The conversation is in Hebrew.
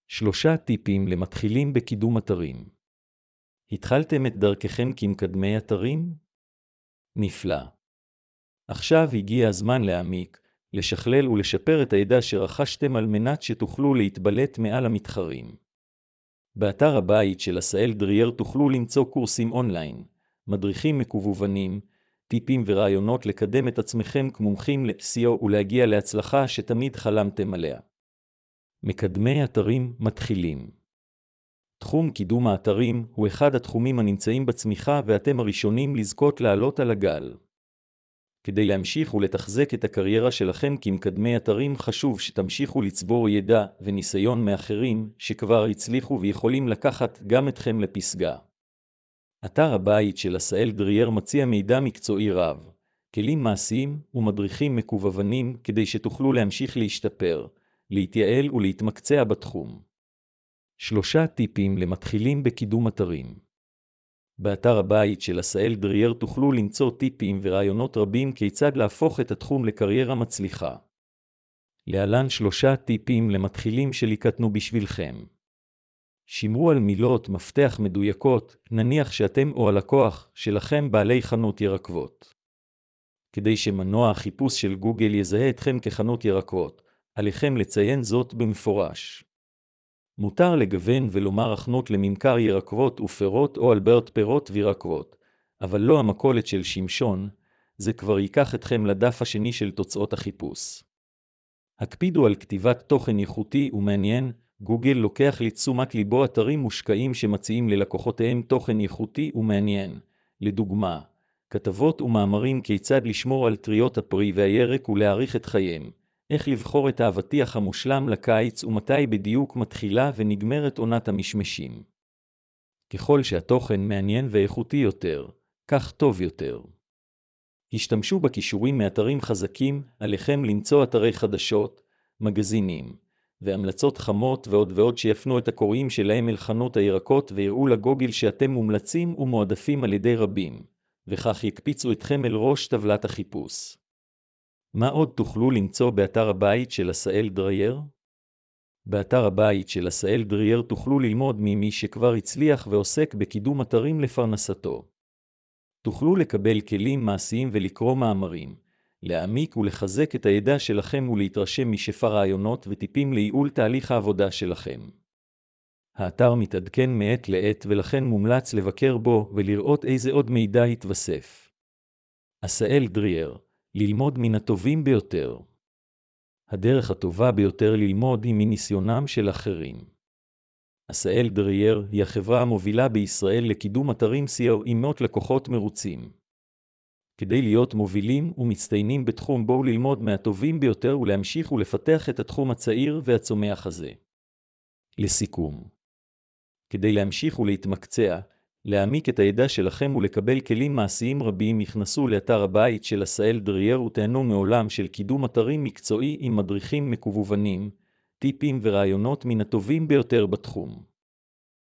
3 טיפים למתחילים בקידום אתרים. התחלתם את דרככם כמקדמי אתרים? נפלא. עכשיו הגיע הזמן להעמיק, לשכלל ולשפר את הידע שרכשתם על מנת שתוכלו להתבלט מעל המתחרים. באתר הבית של עשהאל דרייר תוכלו למצוא קורסים אונליין, מדריכים מקוונים, טיפים ורעיונות לקדם את עצמכם כמומחים ל-SEO ולהגיע להצלחה שתמיד חלמתם עליה. מקדמי אתרים מתחילים. תחום קידום האתרים הוא אחד התחומים הנמצאים בצמיחה ואתם הראשונים לזכות לעלות על הגל. כדי להמשיך ולתחזק את הקריירה שלכם כמקדמי אתרים חשוב שתמשיכו לצבור ידע וניסיון מאחרים שכבר הצליחו ויכולים לקחת גם אתכם לפסגה. אתר הבית של עשהאל דרייר מציע מידע מקצועי רב, כלים מעשיים ומדריכים מקוונים כדי שתוכלו להמשיך להשתפר, להתייעל ולהתמקצע בתחום. 3 טיפים למתחילים בקידום אתרים. באתר הבית של עשהאל דרייר תוכלו למצוא טיפים ורעיונות רבים כיצד להפוך את התחום לקריירה מצליחה. להלן 3 טיפים למתחילים שליקטנו בשבילכם. שמרו על מילות מפתח מדויקות, נניח שאתם או הלקוח שלכם בעלי חנות ירקות. כדי שמנוע החיפוש של גוגל יזהה אתכם כחנות ירקות, עליכם לציין זאת במפורש. מותר לגוון ולומר חנות לממכר ירקות ופירות או אלברט פירות וירקות, אבל לא המכולת של שמשון, זה כבר ייקח אתכם לדף השני של תוצאות החיפוש. הקפידו על כתיבת תוכן איכותי ומעניין, גוגל לוקח לתשומת ליבו אתרים מושקעים שמציעים ללקוחותיהם תוכן איכותי ומעניין, לדוגמה, כתבות ומאמרים כיצד לשמור על טריות הפרי והירק ולהאריך את חייהם. איך לבחור את האבטיח המושלם לקיץ ומתי בדיוק מתחילה ונגמרת עונת המשמשים. ככל שהתוכן מעניין ואיכותי יותר, כך טוב יותר. השתמשו בכישורים מאתרים חזקים, עליכם למצוא אתרי חדשות, מגזינים, והמלצות חמות ועוד ועוד שיפנו את הקוראים שלהם אל חנות הירקות ויראו לגוגל שאתם מומלצים ומועדפים על ידי רבים, וכך יקפיצו אתכם אל ראש טבלת החיפוש. מה עוד תוכלו למצוא באתר הבית של עשהאל דרייר? באתר הבית של עשהאל דרייר תוכלו ללמוד ממי שכבר הצליח ועוסק בקידום אתרים לפרנסתו. תוכלו לקבל כלים מעשיים ולקרוא מאמרים, להעמיק ולחזק את הידע שלכם ולהתרשם משפע רעיונות וטיפים לייעול תהליך העבודה שלכם. האתר מתעדכן מעת לעת ולכן מומלץ לבקר בו ולראות איזה עוד מידע יתווסף. עשהאל דרייר, ללמוד מן הטובים ביותר. הדרך הטובה ביותר ללמוד היא מניסיונם של אחרים. עשהאל דרייר היא החברה המובילה בישראל לקידום אתרים SEO עם מאות לקוחות מרוצים. כדי להיות מובילים ומצטיינים בתחום בואו ללמוד מהטובים ביותר ולהמשיך ולפתח את התחום הצעיר והצומח הזה. לסיכום. כדי להמשיך ולהתמקצע, להעמיק את הידע שלכם ולקבל כלים מעשיים רבים יכנסו לאתר הבית של עשהאל דרייר ותהנו מעולם של קידום אתרים מקצועי עם מדריכים מקוונים, טיפים ורעיונות מן הטובים ביותר בתחום.